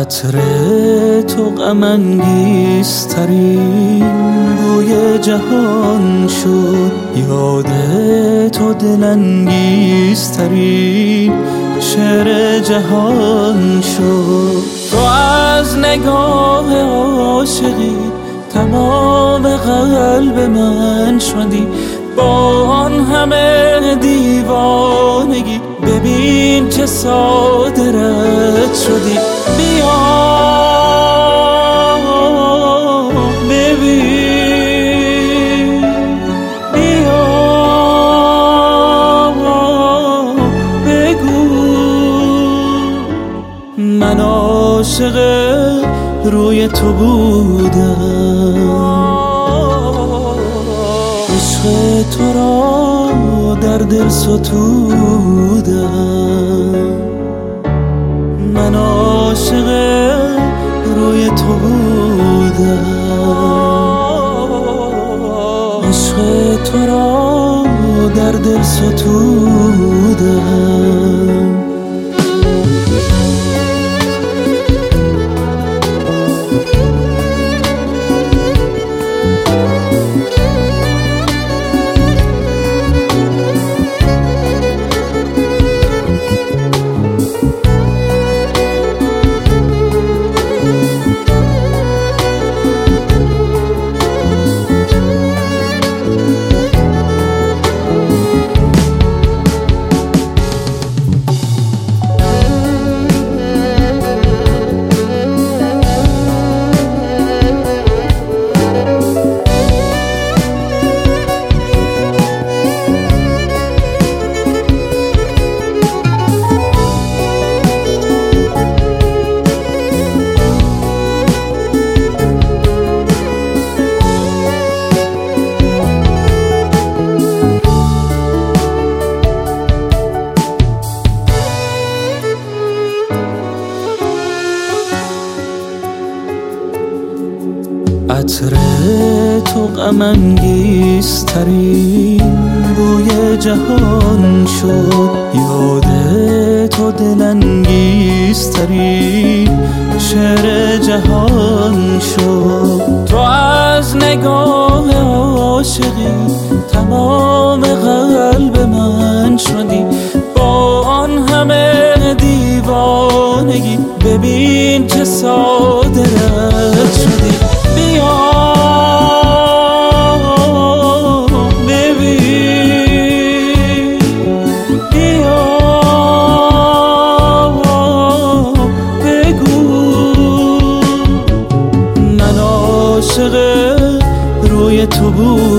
عطر تو غم انگیزترین بوی جهان شد، یاد تو دل انگیزترین شعر جهان شد. تو از نگاه عاشقی تمام قلب من شدی، با آن همه دیوانگی ببین چه ساده رد شدی. بیا ببین، بیا بگو من عاشق روی تو بودم، عشق تو را در دل ستودم. من عاشق روی تو بودم، عشق تو را در دل ستودم. عطر تو غم انگیزترین بوی جهان شد، یاد تو دل انگیزترین شعر جهان شد. تو از نگاه عاشقی تمام قلب من شدی، با آن همه دیوانگی ببین چه ساده رد شدی. بیا ببین، بیا بگو من عاشق روی تو بود.